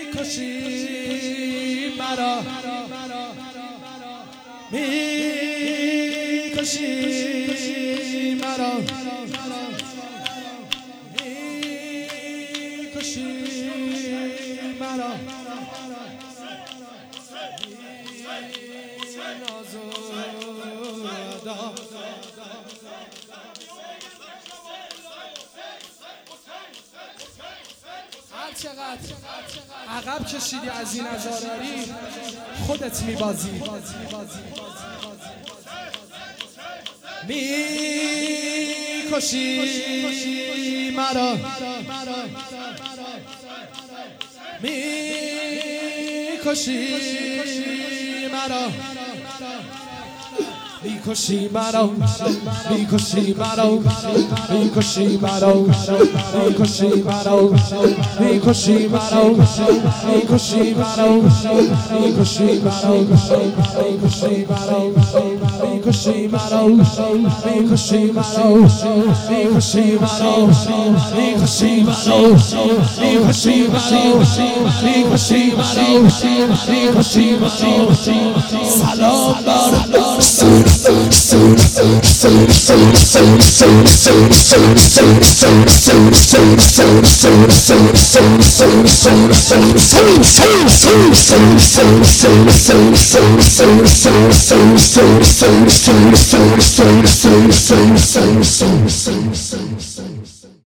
میکشی مرا میکشی مرا میکشی مرا هر چقدر عقب کشیدی از این نظاراری خودت میبازی میکشی مرا میکشی مرا میکشی مرا میکشی مرا میکشی مرا میکشی مرا میکشی مرا میکشی مرا میکشی مرا میکشی مرا میکشی مرا میکشی مرا میکشی مرا میکشی مرا میکشی مرا میکشی مرا میکشی مرا سلام بر